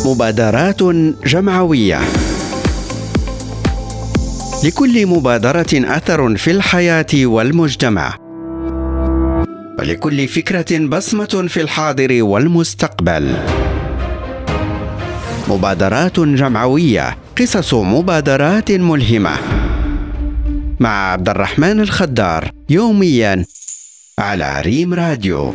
مبادرات جمعوية. لكل مبادرة أثر في الحياة والمجتمع، ولكل فكرة بصمة في الحاضر والمستقبل. مبادرات جمعوية، قصص مبادرات ملهمة، مع عبد الرحمن الخدار، يوميا على ريم راديو.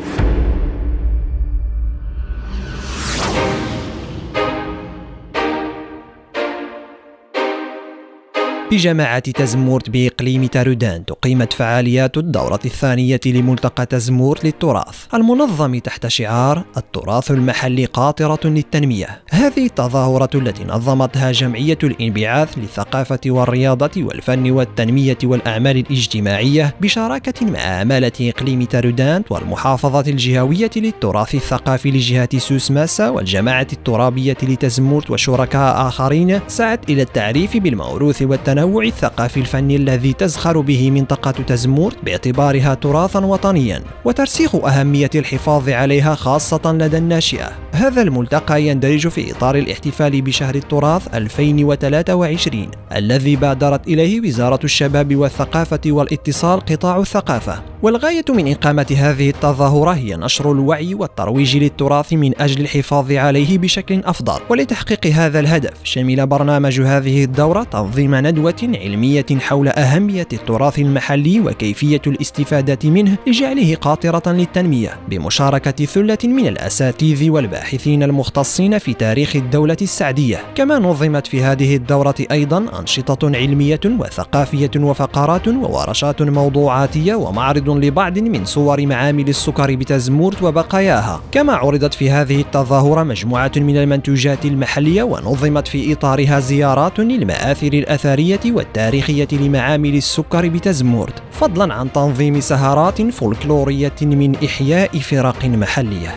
بجامعة تزمورت بإقليم تارودان تقيمت فعاليات الدورة الثانية لملتقى تزمورت للتراث المنظم تحت شعار التراث المحلي قاطرة للتنمية. هذه التظاهرة التي نظمتها جمعية الانبعاث للثقافة والرياضة والفن والتنمية والأعمال الاجتماعية بشراكة مع عمالة إقليم تارودان والمحافظة الجهوية للتراث الثقافي لجهة سوس ماسا والجماعة الترابية لتزمورت وشركاء آخرين، سعت إلى التعريف بالموروث والتنوع الثقافي الفني الذي تزخر به منطقة تزمورت باعتبارها تراثا وطنيا، وترسيخ أهمية الحفاظ عليها خاصة لدى الناشئة. هذا الملتقى يندرج في إطار الاحتفال بشهر التراث 2023 الذي بادرت إليه وزارة الشباب والثقافة والاتصال قطاع الثقافة. والغاية من إقامة هذه التظاهرة هي نشر الوعي والترويج للتراث من أجل الحفاظ عليه بشكل أفضل. ولتحقيق هذا الهدف شمل برنامج هذه الدورة تنظيم ندوة علمية حول أهمية التراث المحلي وكيفية الاستفادة منه لجعله قاطرة للتنمية، بمشاركة ثلة من الأساتذة والباحثين المختصين في تاريخ الدولة السعدية. كما نظمت في هذه الدورة أيضا أنشطة علمية وثقافية وفقرات وورشات موضوعاتية ومعرض لبعض من صور معامل السكر بتزمورت وبقاياها. كما عرضت في هذه التظاهرة مجموعة من المنتوجات المحلية، ونظمت في إطارها زيارات للمآثر الأثرية والتاريخية لمعامل السكر بتزمورت، فضلا عن تنظيم سهرات فولكلورية من إحياء فرق محلية.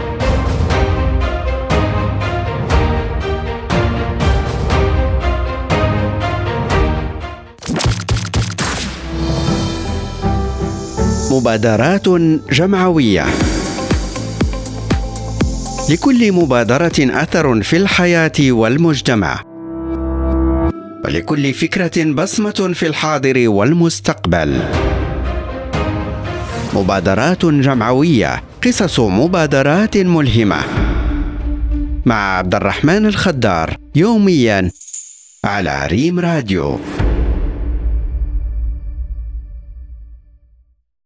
مبادرات جمعوية. لكل مبادرة أثر في الحياة والمجتمع، ولكل فكرة بصمة في الحاضر والمستقبل. مبادرات جمعوية، قصص مبادرات ملهمة، مع عبد الرحمن الخدار، يوميا على ريم راديو.